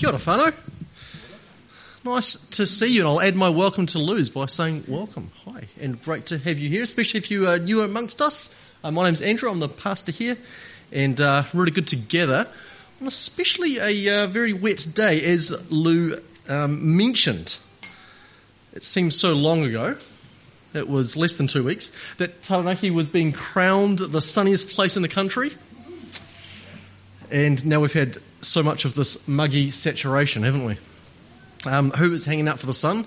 Kia ora whānau. Nice to see you, and I'll add my welcome to Lou's by saying welcome. Hi, and great to have you here, especially if you are new amongst us. My name's Andrew, I'm the pastor here, and really good to gather on especially a very wet day, as Lou mentioned. It seems so long ago, it was less than 2 weeks, that Taranaki was being crowned the sunniest place in the country. And now we've had so much of this muggy saturation, haven't we? Who is hanging out for the sun?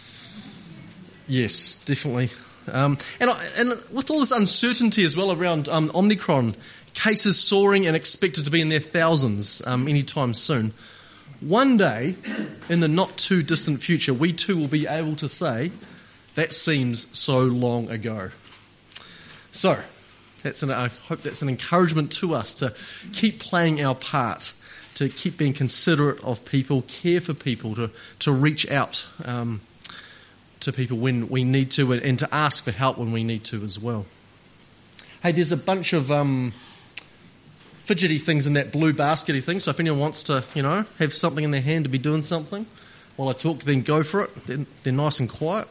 Yes, definitely. And with all this uncertainty as well around Omicron, cases soaring and expected to be in their thousands anytime soon, one day, in the not too distant future, we too will be able to say, that seems so long ago. So, I hope that's an encouragement to us to keep playing our part, to keep being considerate of people, care for people, to reach out to people when we need to, and to ask for help when we need to as well. Hey, there's a bunch of fidgety things in that blue baskety thing, so if anyone wants to, have something in their hand to be doing something while I talk, then go for it. They're nice and quiet.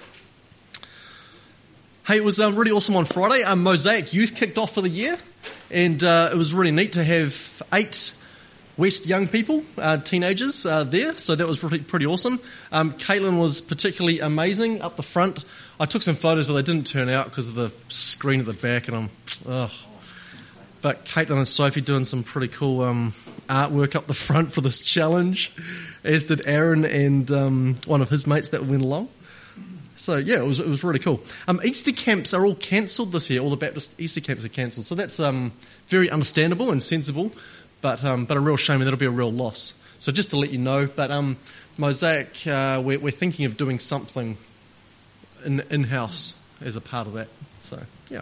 Hey, it was really awesome on Friday. Mosaic Youth kicked off for the year, and it was really neat to have 8 West young people, teenagers, there, so that was pretty awesome. Caitlin was particularly amazing up the front. I took some photos, but they didn't turn out because of the screen at the back, and But Caitlin and Sophie doing some pretty cool artwork up the front for this challenge, as did Aaron and one of his mates that went along. So, yeah, it was really cool. Easter camps are all cancelled this year. All the Baptist Easter camps are cancelled. So that's very understandable and sensible, but a real shame, and that'll be a real loss. So just to let you know, but Mosaic, we're thinking of doing something in-house as a part of that. So, yeah.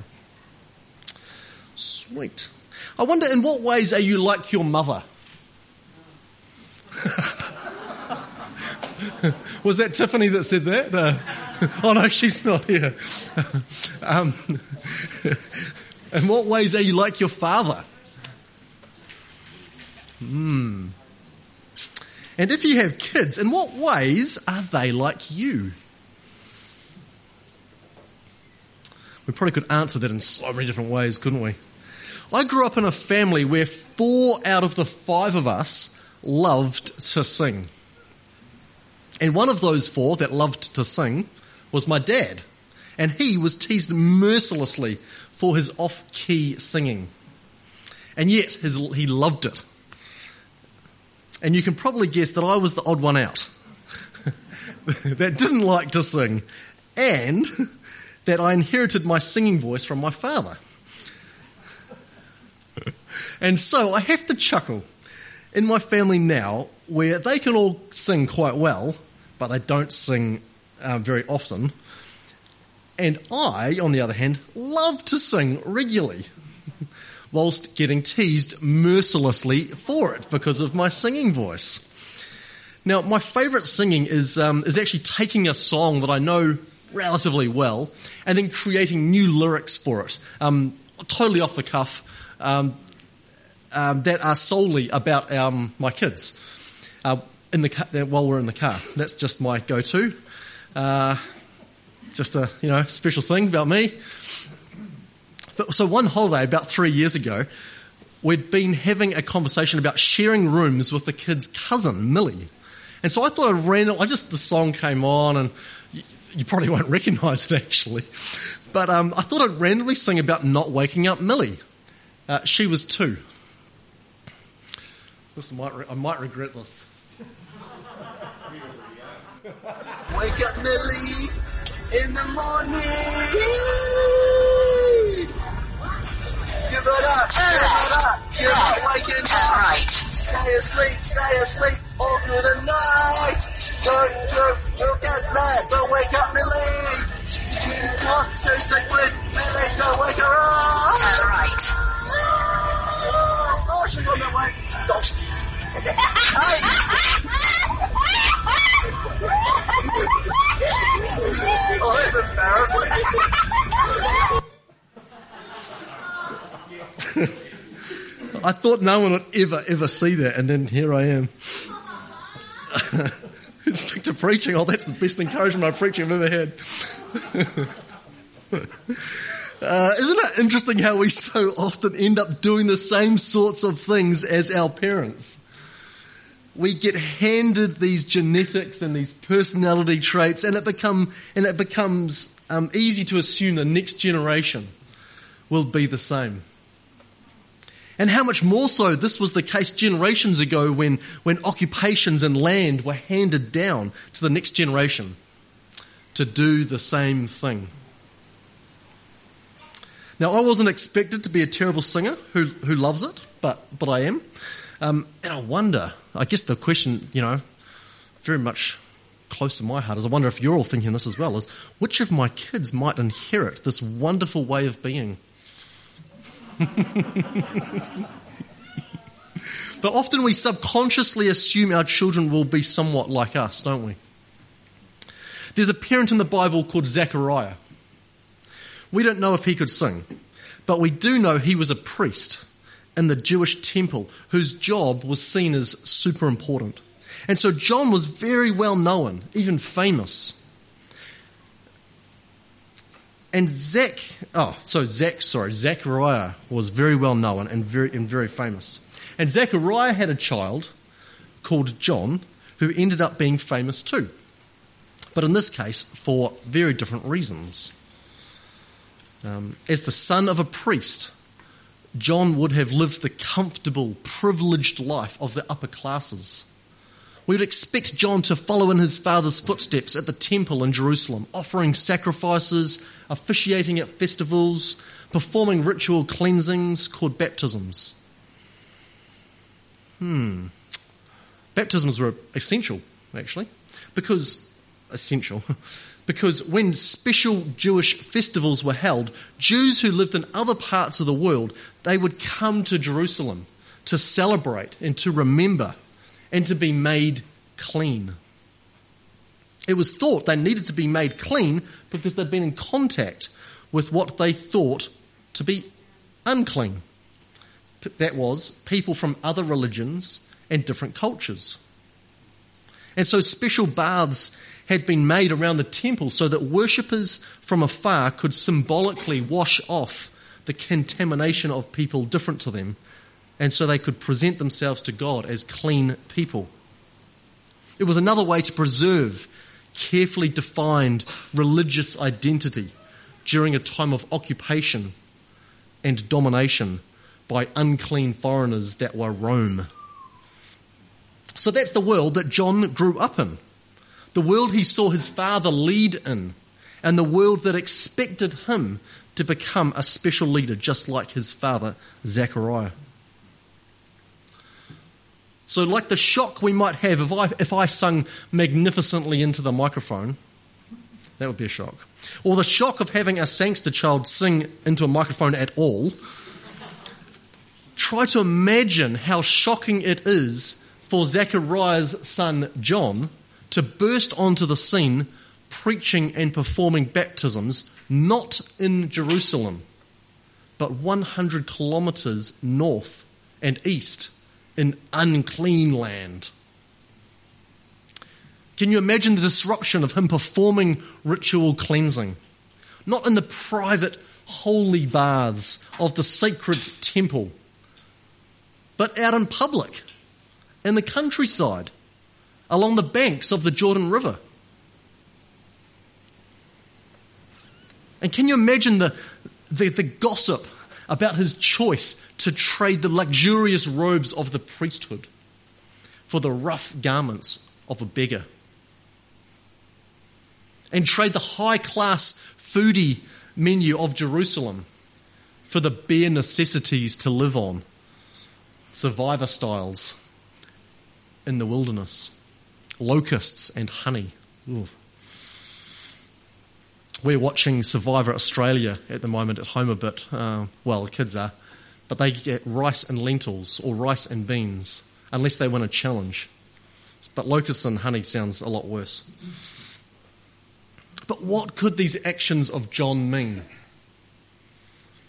Sweet. I wonder, in what ways are you like your mother? Was that Tiffany that said that? Oh no, she's not here. In what ways are you like your father? And if you have kids, in what ways are they like you? We probably could answer that in so many different ways, couldn't we? I grew up in a family where 4 out of the 5 of us loved to sing. And one of those 4 that loved to sing was my dad. And he was teased mercilessly for his off-key singing. And yet, he loved it. And you can probably guess that I was the odd one out that didn't like to sing, and that I inherited my singing voice from my father. And so I have to chuckle in my family now, where they can all sing quite well, but they don't sing very often. And I, on the other hand, love to sing regularly, whilst getting teased mercilessly for it because of my singing voice. Now, my favourite singing is actually taking a song that I know relatively well and then creating new lyrics for it, totally off the cuff, that are solely about my kids while we're in the car. That's just my go-to. Just a special thing about me. So one holiday about 3 years ago, we'd been having a conversation about sharing rooms with the kid's cousin, Millie. And so I thought the song came on, and you probably won't recognise it actually, but I thought I'd randomly sing about not waking up Millie. She was 2. I might regret this. Wake up, Millie, in the morning. Give it up, give it up, waking up. Right. Stay asleep, all through the night. You'll get there, don't wake up, Millie. What? Seriously, Millie, don't wake her up. Turn right. Oh, she's on the way. Hey! Oh, that's embarrassing. I thought no one would ever see that, and then here I am. Stick to preaching. Oh, that's the best encouragement on preaching I've ever had. Isn't it interesting how we so often end up doing the same sorts of things as our parents? We get handed these genetics and these personality traits, and it becomes easy to assume the next generation will be the same. And how much more so this was the case generations ago when occupations and land were handed down to the next generation to do the same thing. Now, I wasn't expected to be a terrible singer who loves it, but I am. And I wonder, I guess the question, very much close to my heart is I wonder if you're all thinking this as well, is which of my kids might inherit this wonderful way of being? But often we subconsciously assume our children will be somewhat like us, don't we? There's a parent in the Bible called Zechariah. We don't know if he could sing, but we do know he was a priest in the Jewish temple whose job was seen as super important. And so John was very well known, even famous. And Zechariah was very well known and very famous. And Zechariah had a child called John who ended up being famous too. But in this case, for very different reasons. As the son of a priest, John would have lived the comfortable, privileged life of the upper classes. We would expect John to follow in his father's footsteps at the temple in Jerusalem, offering sacrifices, officiating at festivals, performing ritual cleansings called baptisms. Baptisms were essential, actually, because when special Jewish festivals were held, Jews who lived in other parts of the world, they would come to Jerusalem to celebrate and to remember and to be made clean. It was thought they needed to be made clean because they'd been in contact with what they thought to be unclean. That was people from other religions and different cultures. And so special baths had been made around the temple so that worshippers from afar could symbolically wash off the contamination of people different to them, and so they could present themselves to God as clean people. It was another way to preserve carefully defined religious identity during a time of occupation and domination by unclean foreigners that were Rome. So that's the world that John grew up in, the world he saw his father lead in, and the world that expected him to become a special leader just like his father Zechariah. So like the shock we might have if I sung magnificently into the microphone, that would be a shock. Or the shock of having a Sangster child sing into a microphone at all. Try to imagine how shocking it is for Zechariah's son John to burst onto the scene preaching and performing baptisms, not in Jerusalem, but 100 kilometres north and east in unclean land. Can you imagine the disruption of him performing ritual cleansing? Not in the private holy baths of the sacred temple, but out in public, in the countryside, along the banks of the Jordan River. And can you imagine the gossip about his choice to trade the luxurious robes of the priesthood for the rough garments of a beggar? And trade the high-class foodie menu of Jerusalem for the bare necessities to live on, survivor styles in the wilderness, locusts and honey. Ooh. We're watching Survivor Australia at the moment at home a bit. The kids are. But they get rice and lentils or rice and beans unless they win a challenge. But locusts and honey sounds a lot worse. But what could these actions of John mean?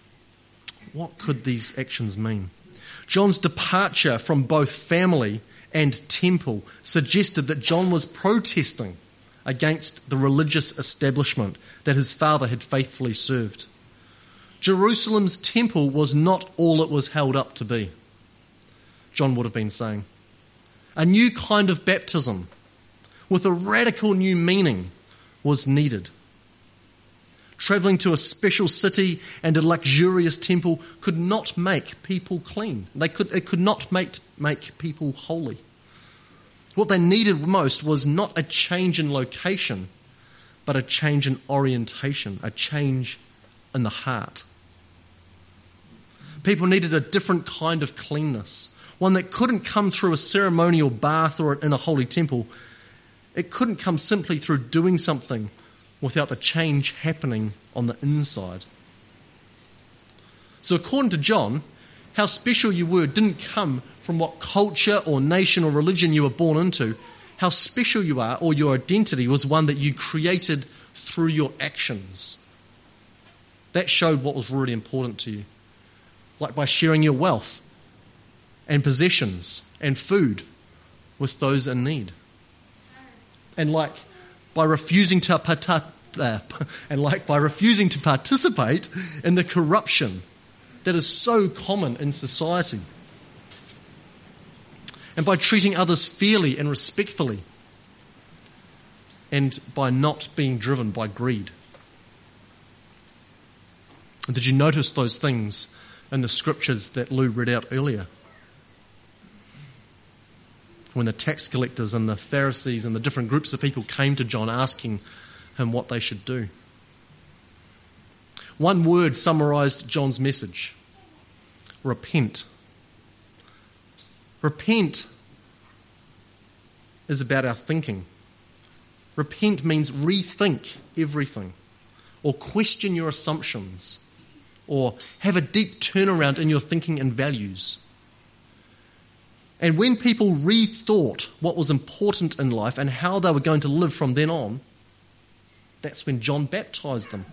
What could these actions mean? John's departure from both family and temple suggested that John was protesting against the religious establishment that his father had faithfully served. Jerusalem's temple was not all it was held up to be, John would have been saying. A new kind of baptism with a radical new meaning was needed. Travelling to a special city and a luxurious temple could not make people clean. It could not make people holy. What they needed most was not a change in location, but a change in orientation, a change in the heart. People needed a different kind of cleanness, one that couldn't come through a ceremonial bath or in a holy temple. It couldn't come simply through doing something without the change happening on the inside. So according to John, how special you were didn't come from what culture or nation or religion you were born into. How special you are, or your identity, was one that you created through your actions. That showed what was really important to you. Like by sharing your wealth and possessions and food with those in need. And like by refusing to participate in the corruption that is so common in society. And by treating others fairly and respectfully. And by not being driven by greed. And did you notice those things in the scriptures that Lou read out earlier? When the tax collectors and the Pharisees and the different groups of people came to John asking him what they should do. One word summarized John's message. Repent. Repent is about our thinking. Repent means rethink everything, or question your assumptions, or have a deep turnaround in your thinking and values. And when people rethought what was important in life and how they were going to live from then on, that's when John baptized them.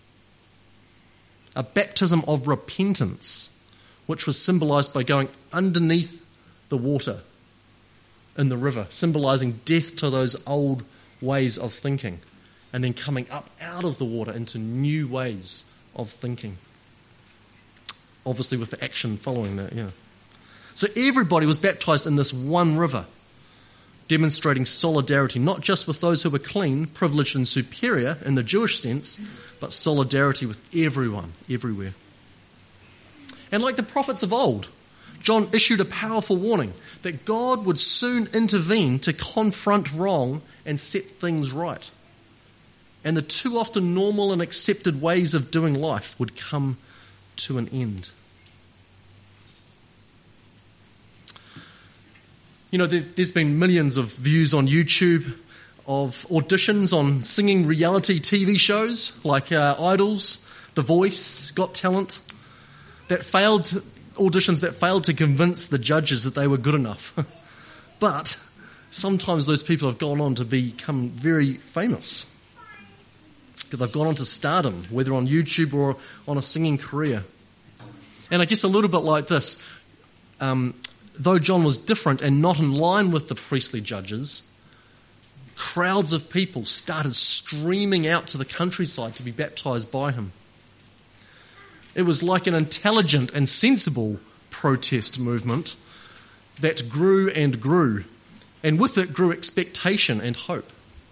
A baptism of repentance, which was symbolized by going underneath the water in the river, symbolizing death to those old ways of thinking, and then coming up out of the water into new ways of thinking. Obviously with the action following that, yeah. So everybody was baptized in this one river, demonstrating solidarity, not just with those who were clean, privileged and superior in the Jewish sense, but solidarity with everyone, everywhere. And like the prophets of old, John issued a powerful warning that God would soon intervene to confront wrong and set things right. And the too often normal and accepted ways of doing life would come to an end. You know, there's been millions of views on YouTube of auditions on singing reality TV shows like Idols, The Voice, Got Talent, auditions that failed to convince the judges that they were good enough. But sometimes those people have gone on to become very famous. They've gone on to stardom, whether on YouTube or on a singing career. And I guess a little bit like this, though John was different and not in line with the priestly judges, crowds of people started streaming out to the countryside to be baptized by him. It was like an intelligent and sensible protest movement that grew and grew, and with it grew expectation and hope.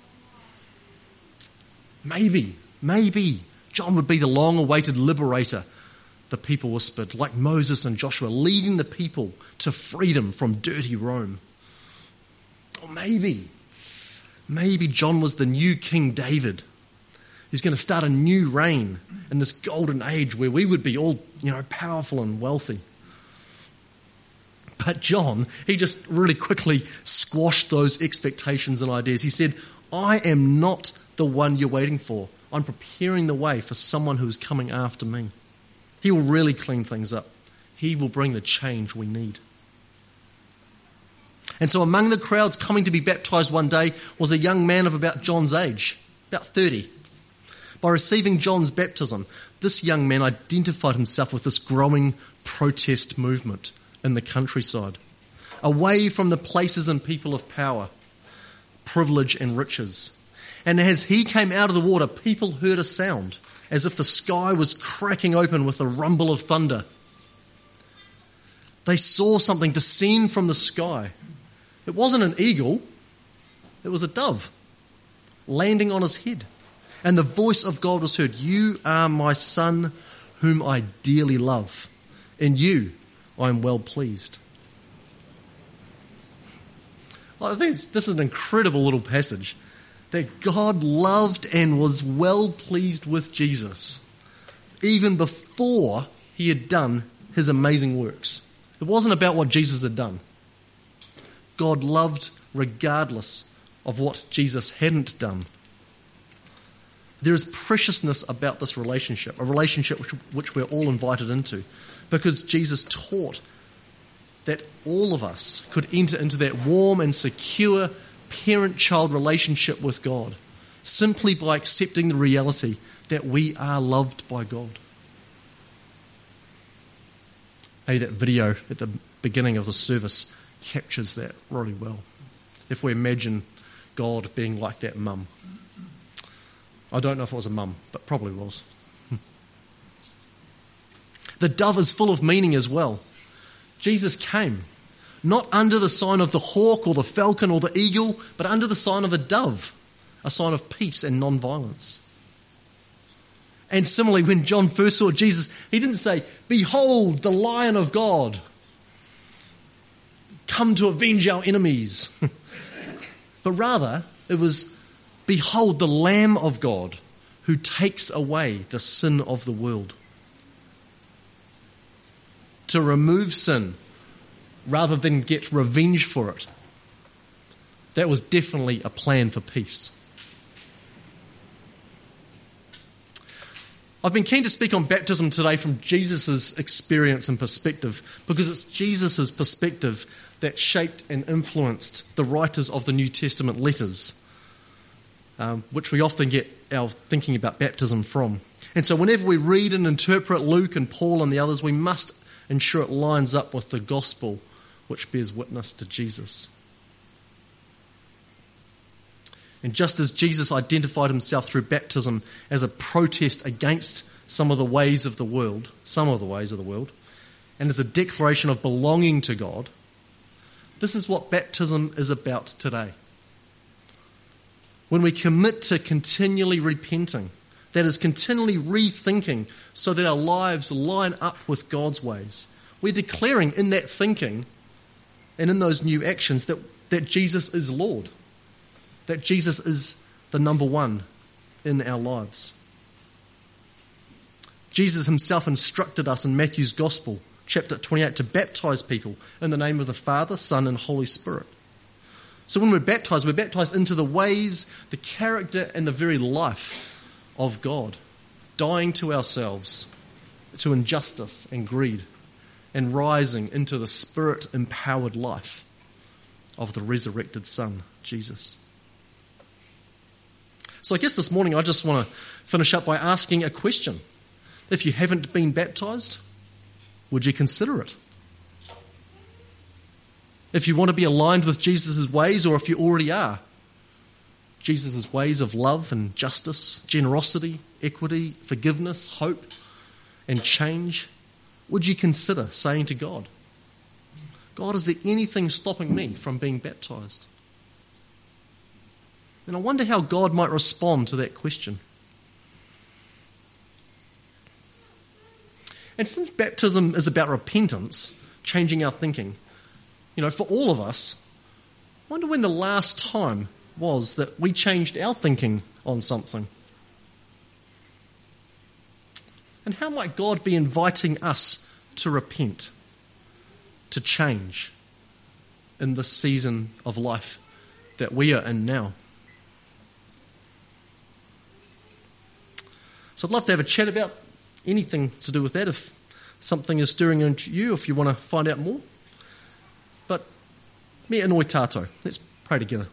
Maybe John would be the long-awaited liberator, the people whispered, like Moses and Joshua, leading the people to freedom from dirty Rome. Or maybe John was the new King David. He's going to start a new reign in this golden age where we would be all, powerful and wealthy. But John, he just really quickly squashed those expectations and ideas. He said, I am not the one you're waiting for. I'm preparing the way for someone who is coming after me. He will really clean things up. He will bring the change we need. And so among the crowds coming to be baptized one day was a young man of about John's age, about 30. By receiving John's baptism, this young man identified himself with this growing protest movement in the countryside. away from the places and people of power, privilege and riches. And as he came out of the water, people heard a sound, as if the sky was cracking open with the rumble of thunder. They saw something descend from the sky. It wasn't an eagle, it was a dove landing on his head. And the voice of God was heard, "You are my son, whom I dearly love. In you I am well pleased." I think this is an incredible little passage, that God loved and was well pleased with Jesus, even before he had done his amazing works. It wasn't about what Jesus had done. God loved regardless of what Jesus hadn't done. There is preciousness about this relationship, a relationship which we're all invited into, because Jesus taught that all of us could enter into that warm and secure parent-child relationship with God simply by accepting the reality that we are loved by God. Hey, that video at the beginning of the service captures that really well. If we imagine God being like that mum. I don't know if it was a mum, but probably was. The dove is full of meaning as well. Jesus came not under the sign of the hawk or the falcon or the eagle, but under the sign of a dove, a sign of peace and non-violence. And similarly, when John first saw Jesus, he didn't say, "Behold, the Lion of God, come to avenge our enemies." But rather, it was, "Behold, the Lamb of God, who takes away the sin of the world." To remove sin rather than get revenge for it. That was definitely a plan for peace. I've been keen to speak on baptism today from Jesus' experience and perspective, because it's Jesus' perspective that shaped and influenced the writers of the New Testament letters, which we often get our thinking about baptism from. And so whenever we read and interpret Luke and Paul and the others, we must ensure it lines up with the gospel which bears witness to Jesus. And just as Jesus identified himself through baptism as a protest against some of the ways of the world, and as a declaration of belonging to God, this is what baptism is about today. When we commit to continually repenting, that is continually rethinking so that our lives line up with God's ways, we're declaring in that thinking and in those new actions that Jesus is Lord, that Jesus is the number one in our lives. Jesus himself instructed us in Matthew's Gospel, chapter 28, to baptize people in the name of the Father, Son, and Holy Spirit. So when we're baptized into the ways, the character, and the very life of God, dying to ourselves, to injustice and greed, and rising into the Spirit-empowered life of the resurrected Son, Jesus. So I guess this morning I just want to finish up by asking a question. If you haven't been baptized, would you consider it? If you want to be aligned with Jesus' ways, or if you already are, Jesus' ways of love and justice, generosity, equity, forgiveness, hope, and change, would you consider saying to God, "God, is there anything stopping me from being baptized?" And I wonder how God might respond to that question. And since baptism is about repentance, changing our thinking, for all of us, I wonder when the last time was that we changed our thinking on something. And how might God be inviting us to repent, to change in this season of life that we are in now? So I'd love to have a chat about anything to do with that, if something is stirring into you, if you want to find out more. But me anoi tātou. Let's pray together.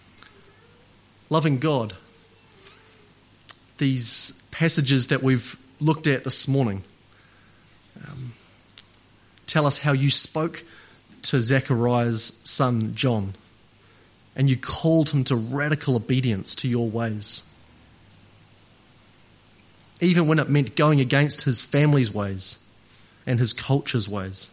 Loving God, these passages that we've looked at this morning. Tell us how you spoke to Zechariah's son John, and you called him to radical obedience to your ways, even when it meant going against his family's ways and his culture's ways.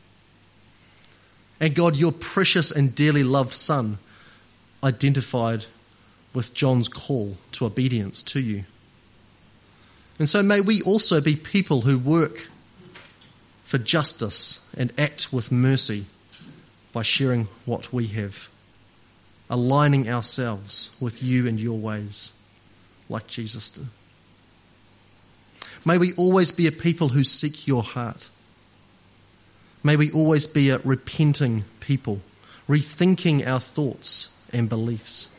And God, your precious and dearly loved son identified with John's call to obedience to you. And so may we also be people who work for justice and act with mercy by sharing what we have, aligning ourselves with you and your ways like Jesus did. May we always be a people who seek your heart. May we always be a repenting people, rethinking our thoughts and beliefs.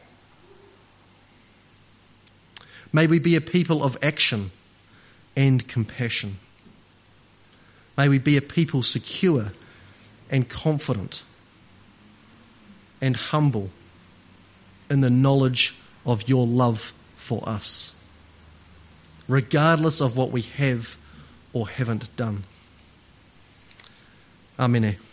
May we be a people of action and compassion. May we be a people secure and confident and humble in the knowledge of your love for us, regardless of what we have or haven't done. Amen.